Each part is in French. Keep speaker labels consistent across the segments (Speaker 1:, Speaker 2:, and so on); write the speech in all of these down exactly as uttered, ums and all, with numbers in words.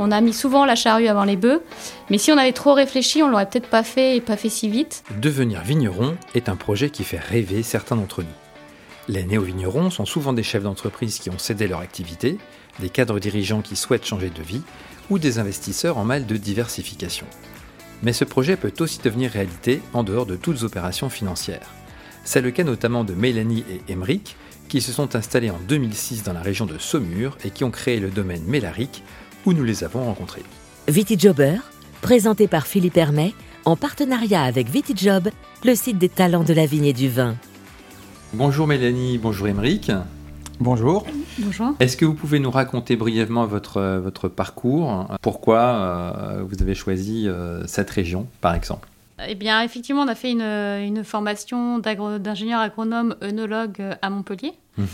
Speaker 1: On a mis souvent la charrue avant les bœufs, mais si on avait trop réfléchi, on l'aurait peut-être pas fait et pas fait si vite.
Speaker 2: Devenir vigneron est un projet qui fait rêver certains d'entre nous. Les néo-vignerons sont souvent des chefs d'entreprise qui ont cédé leur activité, des cadres dirigeants qui souhaitent changer de vie ou des investisseurs en mal de diversification. Mais ce projet peut aussi devenir réalité en dehors de toutes opérations financières. C'est le cas notamment de Mélanie et Émeric, qui se sont installés en deux mille six dans la région de Saumur et qui ont créé le domaine Mélaric, où nous les avons rencontrés.
Speaker 3: Vitijobber, présenté par Philippe Hermet, en partenariat avec Vitijob, le site des talents de la vigne et du vin.
Speaker 2: Bonjour Mélanie, bonjour Émeric.
Speaker 4: Bonjour.
Speaker 1: Bonjour.
Speaker 2: Est-ce que vous pouvez nous raconter brièvement votre, votre parcours ? Pourquoi euh, vous avez choisi euh, cette région, par exemple ?
Speaker 1: Eh bien, effectivement, on a fait une, une formation d'agro, d'ingénieur agronome œnologue à Montpellier, mmh.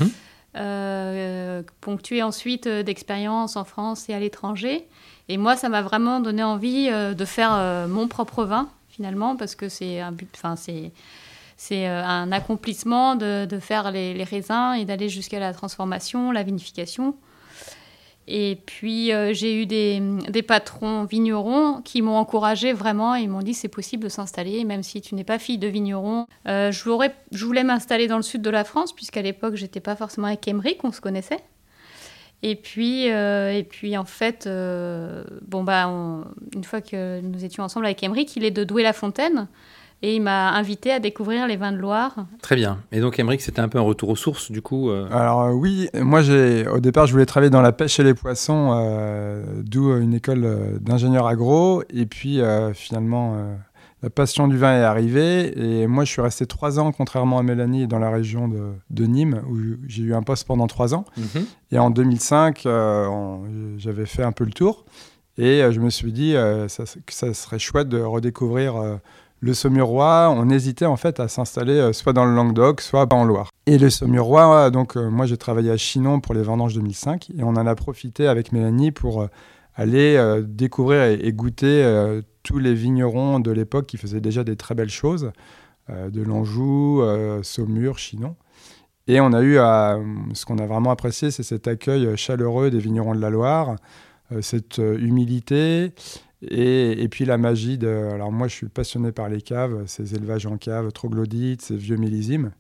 Speaker 1: euh, ponctuée ensuite d'expériences en France et à l'étranger. Et moi, ça m'a vraiment donné envie euh, de faire euh, mon propre vin, finalement, parce que c'est un but, enfin, c'est... C'est un accomplissement de, de faire les, les raisins et d'aller jusqu'à la transformation, la vinification. Et puis, euh, j'ai eu des, des patrons vignerons qui m'ont encouragée vraiment. Ils m'ont dit c'est possible de s'installer, même si tu n'es pas fille de vigneron. Euh, je, voulais, je voulais m'installer dans le sud de la France, puisqu'à l'époque, je n'étais pas forcément avec Émeric, on se connaissait. Et puis, euh, et puis en fait, euh, bon, bah, on, une fois que nous étions ensemble avec Émeric, il est de Douai-la-Fontaine. Et il m'a invité à découvrir les vins de Loire.
Speaker 2: Très bien. Et donc, Émeric, c'était un peu un retour aux sources, du coup euh...
Speaker 4: Alors euh, oui, moi, j'ai, au départ, je voulais travailler dans la pêche et les poissons, euh, d'où une école d'ingénieur agro. Et puis, euh, finalement, euh, la passion du vin est arrivée. Et moi, je suis resté trois ans, contrairement à Mélanie, dans la région de, de Nîmes, où j'ai eu un poste pendant trois ans. Mm-hmm. Et en deux mille cinq, euh, on, j'avais fait un peu le tour. Et euh, je me suis dit euh, ça, que ça serait chouette de redécouvrir... Euh, le Saumurois, on hésitait en fait à s'installer euh, soit dans le Languedoc, soit en Loire. Et le Saumurois, donc euh, moi j'ai travaillé à Chinon pour les vendanges deux mille cinq et on en a profité avec Mélanie pour euh, aller euh, découvrir et, et goûter euh, tous les vignerons de l'époque qui faisaient déjà des très belles choses, euh, de l'Anjou, euh, Saumur, Chinon. Et on a eu, euh, ce qu'on a vraiment apprécié, c'est cet accueil chaleureux des vignerons de la Loire, euh, cette euh, humilité. Et, et puis la magie de... Alors moi, je suis passionné par les caves, ces élevages en cave, troglodytes, ces vieux millésimes.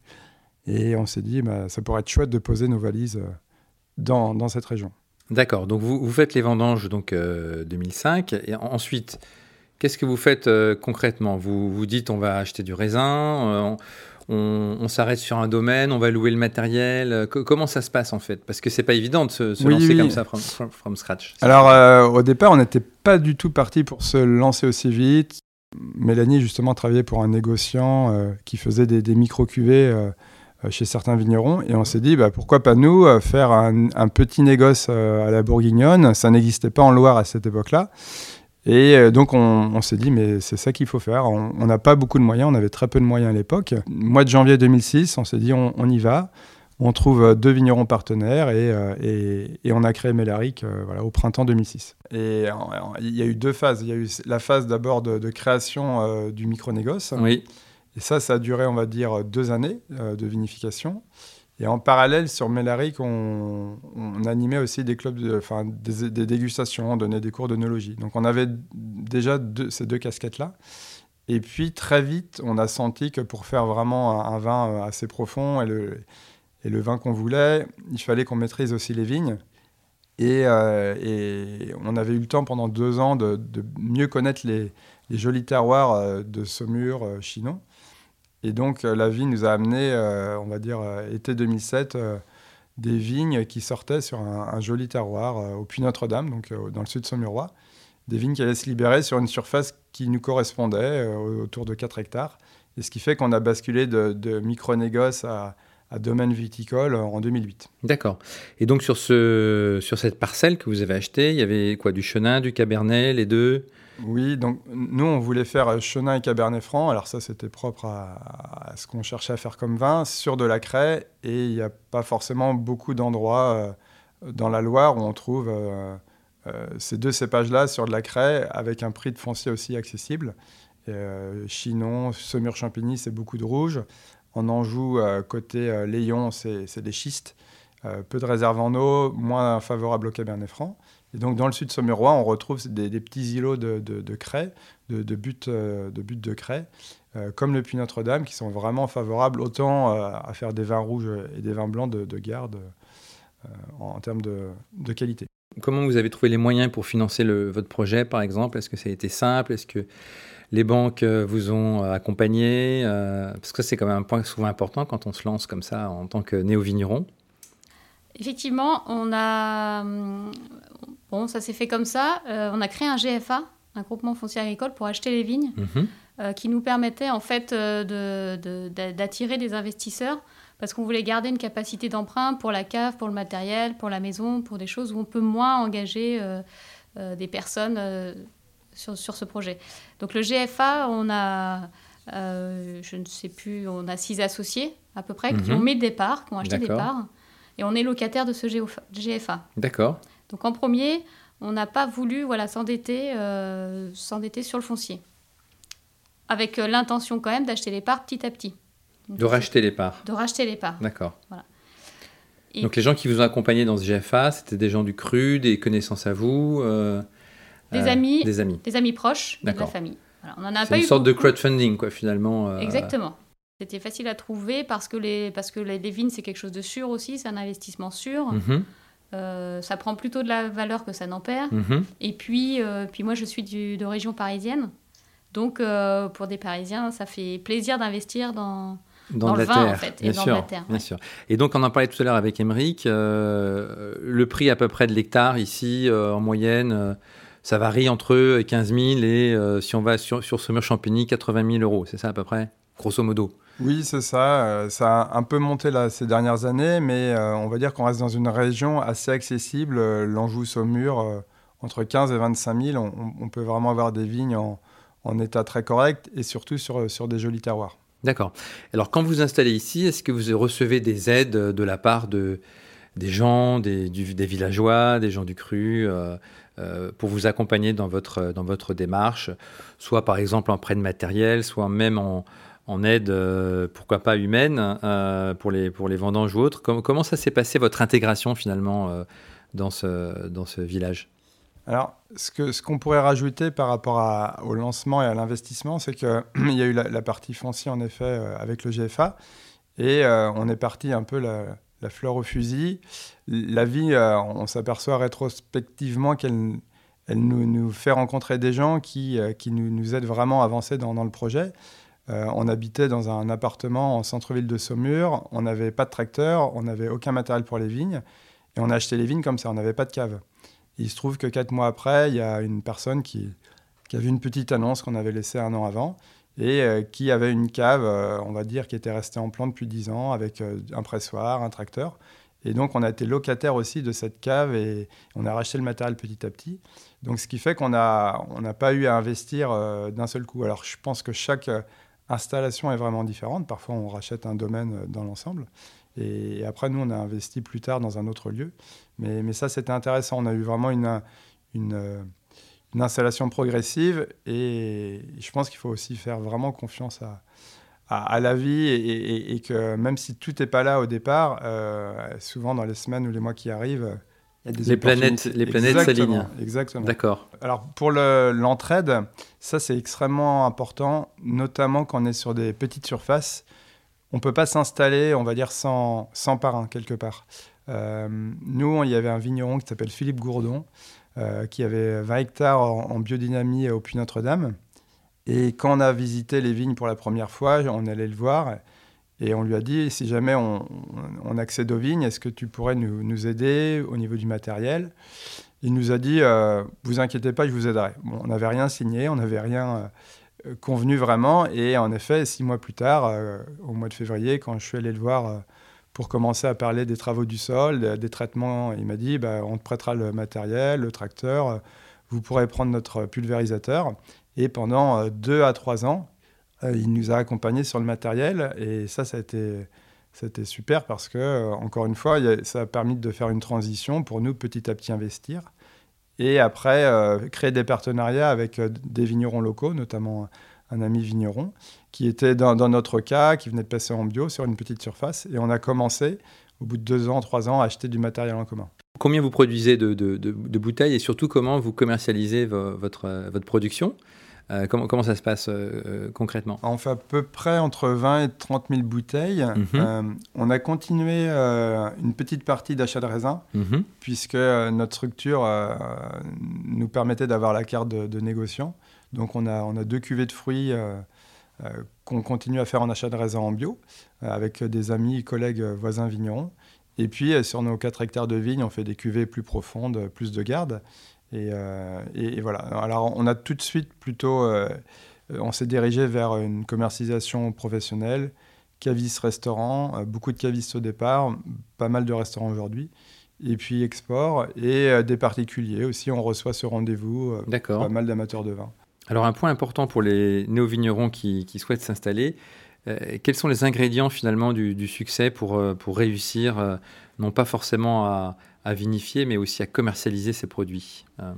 Speaker 4: Et on s'est dit, bah, ça pourrait être chouette de poser nos valises dans, dans cette région.
Speaker 2: D'accord. Donc vous, vous faites les vendanges donc, euh, deux mille cinq. Et ensuite, qu'est-ce que vous faites euh, concrètement ? Vous vous dites, on va acheter du raisin, euh, on, on, on s'arrête sur un domaine, on va louer le matériel. C- comment ça se passe en fait ? Parce que c'est pas évident de se, se
Speaker 4: oui,
Speaker 2: lancer
Speaker 4: oui.
Speaker 2: comme ça from, from, from scratch.
Speaker 4: Alors euh, au départ, on n'était pas du tout parti pour se lancer aussi vite. Mélanie justement travaillait pour un négociant euh, qui faisait des, des micro-cuvées euh, chez certains vignerons. Et on s'est dit, bah, pourquoi pas nous euh, faire un, un petit négoce euh, à la bourguignonne. Ça n'existait pas en Loire à cette époque-là. Et euh, donc, on, on s'est dit, mais c'est ça qu'il faut faire. On n'a pas beaucoup de moyens, on avait très peu de moyens à l'époque. Mois de janvier deux mille six, on s'est dit, on, on y va. On trouve deux vignerons partenaires et, euh, et, et on a créé Mélaric euh, voilà, au printemps deux mille six. Et il y a eu deux phases. Il y a eu la phase d'abord de, de création euh, du micro-négoce.
Speaker 2: Oui.
Speaker 4: Et ça, ça a duré, on va dire, deux années euh, de vinification. Et en parallèle, sur Mélaric, on, on animait aussi des clubs, de, enfin, des, des dégustations, on donnait des cours d'œnologie. Donc, on avait déjà deux, ces deux casquettes-là. Et puis, très vite, on a senti que pour faire vraiment un, un vin assez profond et le, et le vin qu'on voulait, il fallait qu'on maîtrise aussi les vignes. Et, euh, et on avait eu le temps pendant deux ans de, de mieux connaître les, les jolis terroirs de Saumur, Chinon. Et donc, euh, la vie nous a amené, euh, on va dire, euh, été deux mille sept, euh, des vignes qui sortaient sur un, un joli terroir euh, au Puy Notre-Dame, donc euh, dans le sud Saumurois. Des vignes qui allaient se libérer sur une surface qui nous correspondait, euh, autour de quatre hectares. Et ce qui fait qu'on a basculé de, de micro-négoce à, à domaine viticole en deux mille huit.
Speaker 2: D'accord. Et donc, sur, ce, sur cette parcelle que vous avez achetée, il y avait quoi, du Chenin, du Cabernet, les deux ?
Speaker 4: Oui, donc nous, on voulait faire Chenin et Cabernet Franc. Alors ça, c'était propre à, à ce qu'on cherchait à faire comme vin, sur de la craie. Et il n'y a pas forcément beaucoup d'endroits euh, dans la Loire où on trouve euh, euh, ces deux cépages-là sur de la craie, avec un prix de foncier aussi accessible. Et, euh, Chinon, Saumur-Champigny, c'est beaucoup de rouge. En Anjou, euh, côté euh, Léon, c'est, c'est des schistes. Euh, peu de réserves en eau, moins favorable au Cabernet Franc. Et donc, dans le sud saumurois, on retrouve des, des petits îlots de, de, de craie, de, de buttes de, de, but de craie, euh, comme le Puy Notre-Dame, qui sont vraiment favorables autant euh, à faire des vins rouges et des vins blancs de, de garde euh, en, en termes de, de qualité.
Speaker 2: Comment vous avez trouvé les moyens pour financer le, votre projet, par exemple ? Est-ce que ça a été simple ? Est-ce que les banques vous ont accompagné ? euh, Parce que ça, c'est quand même un point souvent important quand on se lance comme ça en tant que néo-vigneron.
Speaker 1: Effectivement, on a... Bon, ça s'est fait comme ça. Euh, on a créé un G F A, un groupement foncier agricole, pour acheter les vignes, mmh. euh, qui nous permettait en fait euh, de, de, de, d'attirer des investisseurs parce qu'on voulait garder une capacité d'emprunt pour la cave, pour le matériel, pour la maison, pour des choses où on peut moins engager euh, euh, des personnes euh, sur, sur ce projet. Donc le G F A, on a, euh, je ne sais plus, on a six associés à peu près mmh. qui ont mis des parts, qui ont acheté D'accord. des parts, et on est locataire de ce G F A.
Speaker 2: D'accord.
Speaker 1: Donc en premier, on n'a pas voulu voilà, s'endetter, euh, s'endetter sur le foncier, avec euh, l'intention quand même d'acheter les parts petit à petit. Donc,
Speaker 2: de racheter les parts.
Speaker 1: De racheter les parts.
Speaker 2: D'accord.
Speaker 1: Voilà. Et
Speaker 2: donc les gens qui vous ont accompagné dans ce G F A, c'était des gens du cru, des connaissances à vous euh,
Speaker 1: des,
Speaker 2: euh,
Speaker 1: amis,
Speaker 2: des amis,
Speaker 1: des amis proches,
Speaker 2: D'accord.
Speaker 1: de la famille. Voilà. On en a
Speaker 2: C'est
Speaker 1: pas
Speaker 2: une
Speaker 1: eu
Speaker 2: sorte
Speaker 1: beaucoup.
Speaker 2: de crowdfunding, quoi, finalement. Euh...
Speaker 1: Exactement. C'était facile à trouver parce que les, parce que les, les vignes, c'est quelque chose de sûr aussi, c'est un investissement sûr.
Speaker 2: Mm-hmm.
Speaker 1: Euh, ça prend plutôt de la valeur que ça n'en perd.
Speaker 2: Mm-hmm. Et
Speaker 1: puis, euh, puis moi, je suis du, de région parisienne. Donc, euh, pour des Parisiens, ça fait plaisir d'investir dans,
Speaker 2: dans,
Speaker 1: dans
Speaker 2: de
Speaker 1: le
Speaker 2: la
Speaker 1: vin,
Speaker 2: terre,
Speaker 1: en fait.
Speaker 2: Bien
Speaker 1: et dans
Speaker 2: sûr,
Speaker 1: de la terre.
Speaker 2: Bien
Speaker 1: ouais.
Speaker 2: sûr. Et donc, on en parlait tout à l'heure avec Émeric. Euh, le prix à peu près de l'hectare ici, euh, en moyenne, euh, ça varie entre quinze mille et, euh, si on va sur, sur Saumur-Champigny, quatre-vingt mille euros. C'est ça à peu près, grosso modo?
Speaker 4: Oui, c'est ça. Euh, ça a un peu monté là, ces dernières années, mais euh, on va dire qu'on reste dans une région assez accessible. Euh, L'Anjou-Saumur, euh, entre quinze et vingt-cinq mille, on, on peut vraiment avoir des vignes en, en état très correct et surtout sur, sur des jolis terroirs.
Speaker 2: D'accord. Alors, quand vous installez ici, est-ce que vous recevez des aides de la part de, des gens, des, du, des villageois, des gens du cru, euh, euh, pour vous accompagner dans votre, dans votre démarche, soit par exemple en prêt de matériel, soit même en... en aide, euh, pourquoi pas humaine, euh, pour, les, pour les vendanges ou autres. Com- comment ça s'est passé, votre intégration finalement euh, dans, ce, dans ce village ?
Speaker 4: Alors, ce, que, ce qu'on pourrait rajouter par rapport à, au lancement et à l'investissement, c'est qu'il y a eu la, la partie foncière, en effet, euh, avec le G F A, et euh, on est parti un peu la, la fleur au fusil. La vie, euh, on s'aperçoit rétrospectivement qu'elle elle nous, nous fait rencontrer des gens qui, euh, qui nous, nous aident vraiment à avancer dans, dans le projet. Euh, on habitait dans un appartement en centre-ville de Saumur, on n'avait pas de tracteur, on n'avait aucun matériel pour les vignes, et on a acheté les vignes comme ça, on n'avait pas de cave. Et il se trouve que quatre mois après, il y a une personne qui, qui a vu une petite annonce qu'on avait laissée un an avant, et euh, qui avait une cave, euh, on va dire, qui était restée en plan depuis dix ans, avec euh, un pressoir, un tracteur. Et donc, on a été locataire aussi de cette cave, et on a racheté le matériel petit à petit. Donc, ce qui fait qu'on n'a on n'a pas eu à investir euh, d'un seul coup. Alors, je pense que chaque... Euh, installation est vraiment différente. Parfois, on rachète un domaine dans l'ensemble. Et après, nous, on a investi plus tard dans un autre lieu. Mais, mais ça, c'était intéressant. On a eu vraiment une, une, une installation progressive. Et je pense qu'il faut aussi faire vraiment confiance à, à, à la vie. Et, et, et que même si tout n'est pas là au départ, euh, souvent dans les semaines ou les mois qui arrivent, il y a des
Speaker 2: les planètes, les planètes s'alignent.
Speaker 4: Exactement.
Speaker 2: D'accord.
Speaker 4: Alors, pour le, l'entraide, ça, c'est extrêmement important, notamment quand on est sur des petites surfaces. On ne peut pas s'installer, on va dire, sans, sans parrain, quelque part. Euh, nous, il y avait un vigneron qui s'appelle Philippe Gourdon, euh, qui avait vingt hectares en, en biodynamie au Puy Notre-Dame. Et quand on a visité les vignes pour la première fois, on allait le voir. Et on lui a dit, si jamais on, on accède aux vignes, est-ce que tu pourrais nous, nous aider au niveau du matériel ? Il nous a dit, euh, vous inquiétez pas, je vous aiderai. Bon, on n'avait rien signé, on n'avait rien euh, convenu vraiment. Et en effet, six mois plus tard, euh, au mois de février, quand je suis allé le voir euh, pour commencer à parler des travaux du sol, des, des traitements, il m'a dit, bah, on te prêtera le matériel, le tracteur, euh, vous pourrez prendre notre pulvérisateur. Et pendant euh, deux à trois ans, euh, il nous a accompagnés sur le matériel. Et ça, ça a été... C'était super parce que, euh, encore une fois, y a, ça a permis de faire une transition pour nous, petit à petit investir. Et après, euh, créer des partenariats avec euh, des vignerons locaux, notamment un ami vigneron, qui était dans, dans notre cas, qui venait de passer en bio sur une petite surface. Et on a commencé, au bout de deux ans, trois ans, à acheter du matériel en commun.
Speaker 2: Combien vous produisez de, de, de, de bouteilles et surtout comment vous commercialisez vo, votre, votre production? Euh, comment, comment ça se passe euh, concrètement?
Speaker 4: On fait à peu près entre vingt et trente mille bouteilles. Mm-hmm. Euh, on a continué euh, une petite partie d'achat de raisin, mm-hmm. puisque euh, notre structure euh, nous permettait d'avoir la carte de, de négociant. Donc on a, on a deux cuvées de fruits euh, euh, qu'on continue à faire en achat de raisin en bio, euh, avec des amis, collègues, voisins vignerons. Et puis euh, sur nos quatre hectares de vignes, on fait des cuvées plus profondes, plus de garde. Et, euh, et, et voilà. Alors, on a tout de suite plutôt, euh, on s'est dirigé vers une commercialisation professionnelle, caviste restaurant, euh, beaucoup de cavistes au départ, pas mal de restaurants aujourd'hui, et puis export et euh, des particuliers aussi. On reçoit ce rendez-vous, euh,
Speaker 2: D'accord.
Speaker 4: Pas mal d'amateurs de vin.
Speaker 2: Alors, un point important pour les néo-vignerons qui, qui souhaitent s'installer, euh, quels sont les ingrédients finalement du, du succès pour, euh, pour réussir, euh, non pas forcément à à vinifier, mais aussi à commercialiser ces produits? euh...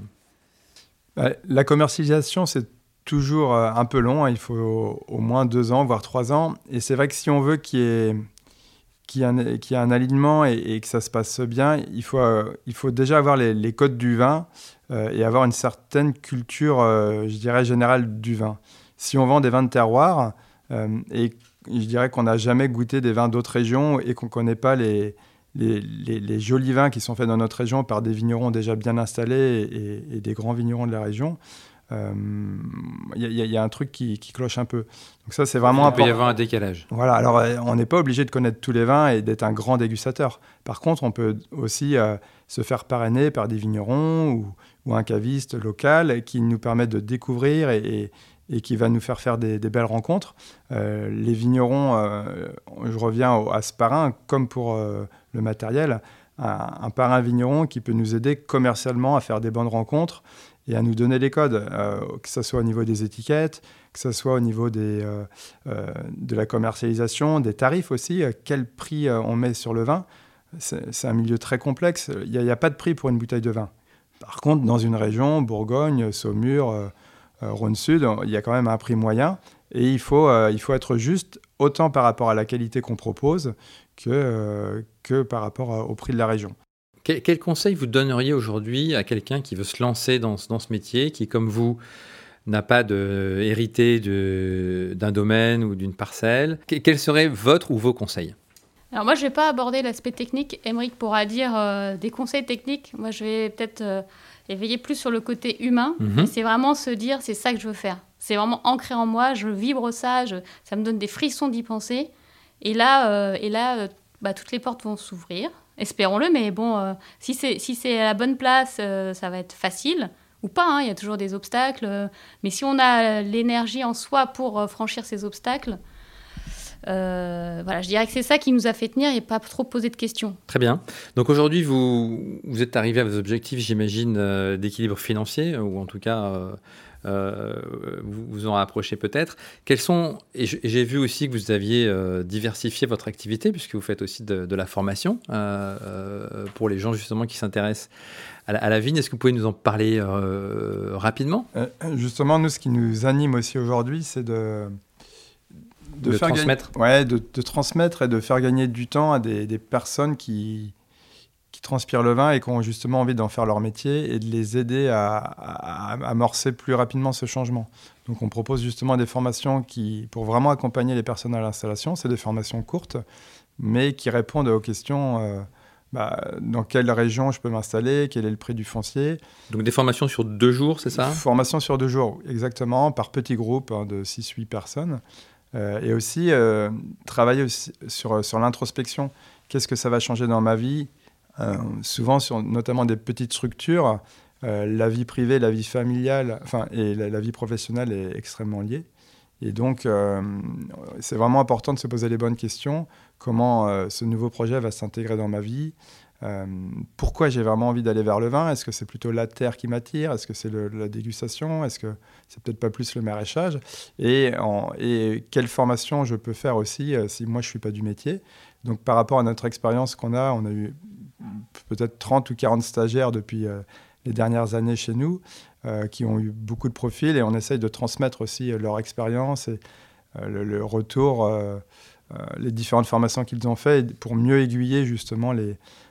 Speaker 4: bah, La commercialisation, c'est toujours euh, un peu long. Hein. Il faut au, au moins deux ans, voire trois ans. Et c'est vrai que si on veut qu'il y ait, qu'il y ait, un, qu'il y ait un alignement et, et que ça se passe bien, il faut, euh, il faut déjà avoir les, les codes du vin euh, et avoir une certaine culture, euh, je dirais, générale du vin. Si on vend des vins de terroir euh, et je dirais qu'on n'a jamais goûté des vins d'autres régions et qu'on ne connaît pas les... Les, les, les jolis vins qui sont faits dans notre région par des vignerons déjà bien installés et, et des grands vignerons de la région, il euh, y, y, y a un truc qui, qui cloche un peu. Donc ça, c'est vraiment important.
Speaker 2: Il peut y avoir un décalage.
Speaker 4: Voilà, alors on n'est pas obligé de connaître tous les vins et d'être un grand dégustateur. Par contre, on peut aussi euh, se faire parrainer par des vignerons ou, ou un caviste local qui nous permet de découvrir et, et et qui va nous faire faire des, des belles rencontres. Euh, les vignerons, euh, je reviens au, à ce parrain, comme pour euh, le matériel, un, un parrain vigneron qui peut nous aider commercialement à faire des bonnes rencontres et à nous donner les codes, euh, que ce soit au niveau des étiquettes, que ce soit au niveau des, euh, euh, de la commercialisation, des tarifs aussi, euh, quel prix euh, on met sur le vin. C'est, c'est un milieu très complexe, il n'y a, a pas de prix pour une bouteille de vin. Par contre, dans une région, Bourgogne, Saumur, euh, Euh, Rhône-Sud, il y a quand même un prix moyen et il faut, euh, il faut être juste autant par rapport à la qualité qu'on propose que, euh, que par rapport au prix de la région.
Speaker 2: Quel, quel conseil vous donneriez aujourd'hui à quelqu'un qui veut se lancer dans, dans ce métier, qui, comme vous, n'a pas de, hérité de, d'un domaine ou d'une parcelle? Quels seraient votre ou vos conseils?
Speaker 1: Alors moi, je ne vais pas aborder l'aspect technique. Émeric pourra dire euh, des conseils techniques. Moi, je vais peut-être... Euh, et veiller plus sur le côté humain. Mmh. Et c'est vraiment se dire, c'est ça que je veux faire. C'est vraiment ancré en moi, je vibre ça, je, ça me donne des frissons d'y penser. Et là, euh, et là euh, bah, toutes les portes vont s'ouvrir, espérons-le, mais bon, euh, si, c'est, si c'est à la bonne place, euh, ça va être facile, ou pas, hein, il y a toujours des obstacles. Euh, mais si on a l'énergie en soi pour euh, franchir ces obstacles, Euh, voilà, je dirais que c'est ça qui nous a fait tenir et pas trop poser de questions.
Speaker 2: Très bien. Donc aujourd'hui, vous, vous êtes arrivé à vos objectifs, j'imagine, euh, d'équilibre financier, ou en tout cas, euh, euh, vous vous en rapprochez peut-être. Quels sont, et j'ai vu aussi que vous aviez euh, diversifié votre activité, puisque vous faites aussi de, de la formation euh, euh, pour les gens justement qui s'intéressent à la, à la vigne. Est-ce que vous pouvez nous en parler euh, rapidement ?
Speaker 4: euh, Justement, nous, ce qui nous anime aussi aujourd'hui, c'est de...
Speaker 2: De, de faire transmettre
Speaker 4: gagner, ouais, de, de transmettre et de faire gagner du temps à des, des personnes qui, qui transpirent le vin et qui ont justement envie d'en faire leur métier et de les aider à, à, à amorcer plus rapidement ce changement. Donc on propose justement des formations qui, pour vraiment accompagner les personnes à l'installation, c'est des formations courtes, mais qui répondent aux questions euh, bah, dans quelle région je peux m'installer, quel est le prix du foncier.
Speaker 2: Donc des formations sur deux jours, c'est ça ?
Speaker 4: Formations sur deux jours, exactement, par petits groupes hein, de six huit personnes. Euh, et aussi euh, travailler aussi sur, sur l'introspection. Qu'est-ce que ça va changer dans ma vie ? euh, Souvent, sur notamment des petites structures, euh, la vie privée, la vie familiale enfin, et la, la vie professionnelle est extrêmement liée. Et donc, euh, c'est vraiment important de se poser les bonnes questions. Comment euh, ce nouveau projet va s'intégrer dans ma vie ? Euh, pourquoi j'ai vraiment envie d'aller vers le vin ? Est-ce que c'est plutôt la terre qui m'attire ? Est-ce que c'est le, la dégustation ? Est-ce que c'est peut-être pas plus le maraîchage ? et, en, et quelle formation je peux faire aussi euh, si moi je suis pas du métier ? Donc par rapport à notre expérience qu'on a, on a eu peut-être trente ou quarante stagiaires depuis euh, les dernières années chez nous euh, qui ont eu beaucoup de profils et on essaye de transmettre aussi euh, leur expérience et euh, le, le retour, euh, euh, les différentes formations qu'ils ont fait pour mieux aiguiller justement les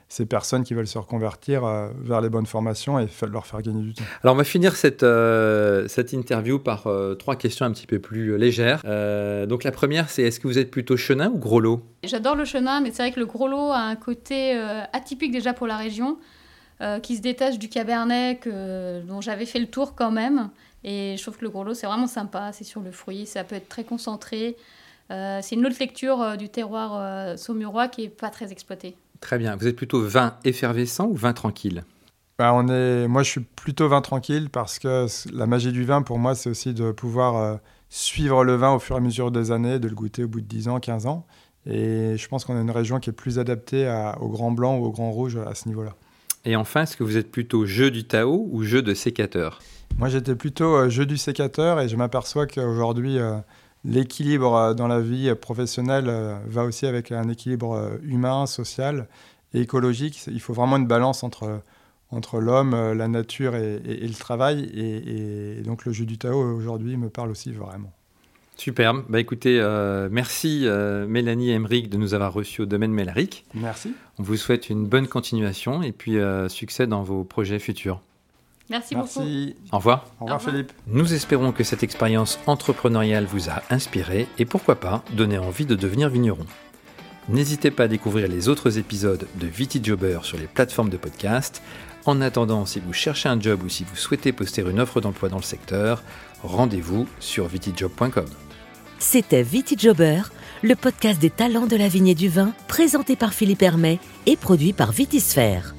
Speaker 4: ces personnes qui veulent se reconvertir euh, vers les bonnes formations et fa- leur faire gagner du temps.
Speaker 2: Alors, on va finir cette, euh, cette interview par euh, trois questions un petit peu plus légères. Euh, donc, la première, c'est est-ce que vous êtes plutôt chenin ou gros lot ?
Speaker 1: J'adore le chenin, mais c'est vrai que le gros lot a un côté euh, atypique déjà pour la région, euh, qui se détache du cabernet que, dont j'avais fait le tour quand même. Et je trouve que le gros lot, c'est vraiment sympa. C'est sur le fruit, ça peut être très concentré. Euh, c'est une autre lecture euh, du terroir euh, saumurois qui n'est pas très exploitée.
Speaker 2: Très bien. Vous êtes plutôt vin effervescent ou vin tranquille ?
Speaker 4: Bah, on est... Moi, je suis plutôt vin tranquille parce que la magie du vin, pour moi, c'est aussi de pouvoir euh, suivre le vin au fur et à mesure des années, de le goûter au bout de dix ans, quinze ans. Et je pense qu'on a une région qui est plus adaptée à, au grand blanc ou au grand rouge à ce niveau-là.
Speaker 2: Et enfin, est-ce que vous êtes plutôt jeu du Tao ou jeu de sécateur ?
Speaker 4: Moi, j'étais plutôt euh, jeu du sécateur et je m'aperçois qu'aujourd'hui, euh, l'équilibre euh, dans la vie professionnelle euh, va aussi avec un équilibre euh, humain, social et écologique. Il faut vraiment une balance entre, entre l'homme, euh, la nature et, et, et le travail. Et, et donc, le jeu du Tao, aujourd'hui, me parle aussi vraiment.
Speaker 2: Superbe. Bah, écoutez, euh, merci euh, Mélanie et Aymeric de nous avoir reçus au domaine Mélaric.
Speaker 4: Merci.
Speaker 2: On vous souhaite une bonne continuation et puis euh, succès dans vos projets futurs.
Speaker 1: Merci,
Speaker 4: Merci.
Speaker 1: beaucoup.
Speaker 2: Au revoir.
Speaker 4: Au revoir,
Speaker 1: Au revoir.
Speaker 4: Philippe.
Speaker 2: Nous espérons que cette expérience entrepreneuriale vous a inspiré et pourquoi pas donné envie de devenir vigneron. N'hésitez pas à découvrir les autres épisodes de VitiJobber sur les plateformes de podcast. En attendant, si vous cherchez un job ou si vous souhaitez poster une offre d'emploi dans le secteur, rendez-vous sur vitijob point com.
Speaker 3: C'était VitiJobber, le podcast des talents de la vigne et du vin, présenté par Philippe Hermet et produit par Vitisphère.